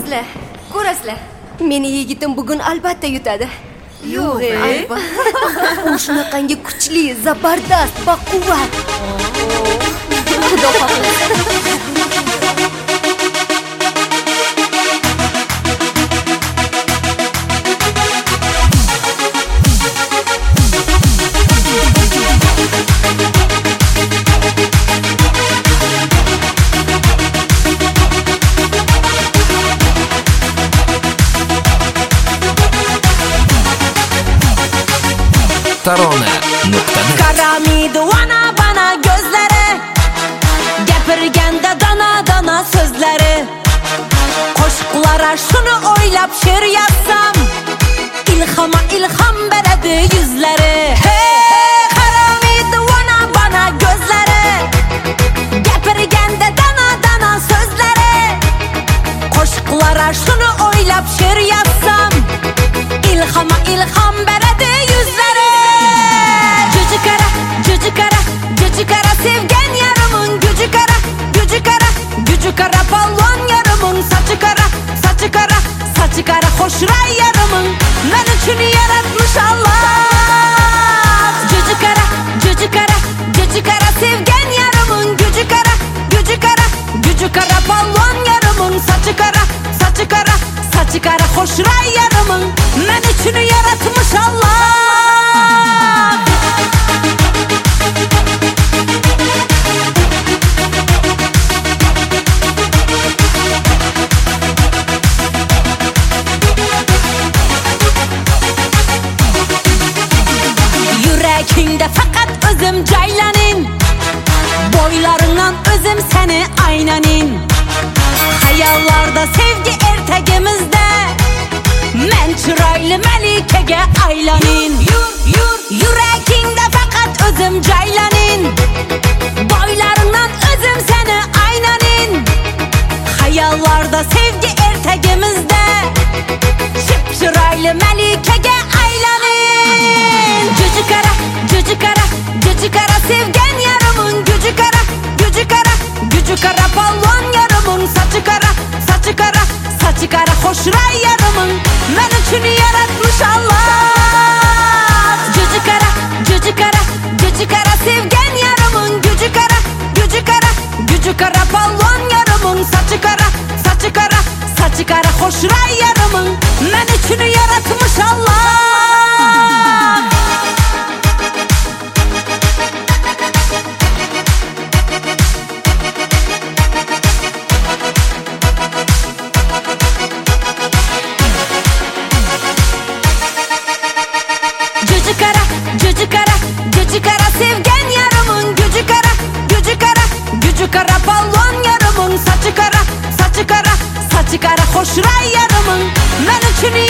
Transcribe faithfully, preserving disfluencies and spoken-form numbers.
Ko'rasizlar, ko'rasizlar. Meni yigitim bugun albatta yutadi. Yo'q, albatta. U shunaqangi kuchli, zabardast, baquvvat. Xudo xohlasin. Tarona nuqta net. Qaramidi vana bana gözlari, gapirganda dana dana so'zlari. Qo'shiqlara shuni o'ylab she'r yazsam, ilhoma ilhom beradi yuzlari. Hey, qaramidi vana bana gözlari, gapirganda dana dana so'zlari. Qo'shiqlara shuni o'ylab she'r yazsam, ilhoma ilhom beradi yuzlari. Gücü kara, gücü kara sevgen yarımın. Gücü kara, gücü kara, gücü kara pallon yarımın. Saçı kara, saçı kara, saçı kara hoşray yarımın. Ben üçünü yaratmış Allah. Gücü kara, gücü kara, gücü kara sevgen yarımın. Gücü kara, gücü kara, gücü kara pallon yarımın. Saçı kara, saçı kara, saçı kara hoşray yarımın. Ben üçünü yaratmış Allah. Yüreğinde fakat özüm caylanin, boylarından özüm seni aynanin. Hayallarda sevgi ertegimizde, men çıraylı melikege aylanin. Yüreğinde fakat özüm caylanin, boylarından özüm seni aynanin. Hayallarda sevgi ertegimizde, çıp çıraylı melikege aylanin. Gücü kara, gücü kara, gücü kara sevgen yarımın. Gücü kara, gücü kara, gücü kara pallon yarımın. Saçı kara, saçı kara, saçı kara hoşray yarımın. Ben üçünü yaratmış Allah. Gücü kara, gücü kara, gücü kara sevgen yarımın. Gücü kara, gücü kara, gücü kara pallon yarımın. Saçı kara, saçı kara, saçı kara hoşray yarımın. Ben üçünü yaratmış Allah. Gücü kara, gücü kara sevgen yarımın. Gücü kara, gücü kara, gücü kara pallon yarımın. Saçı kara, saçı kara, saçı kara hoşray yarımın. Ben üçünü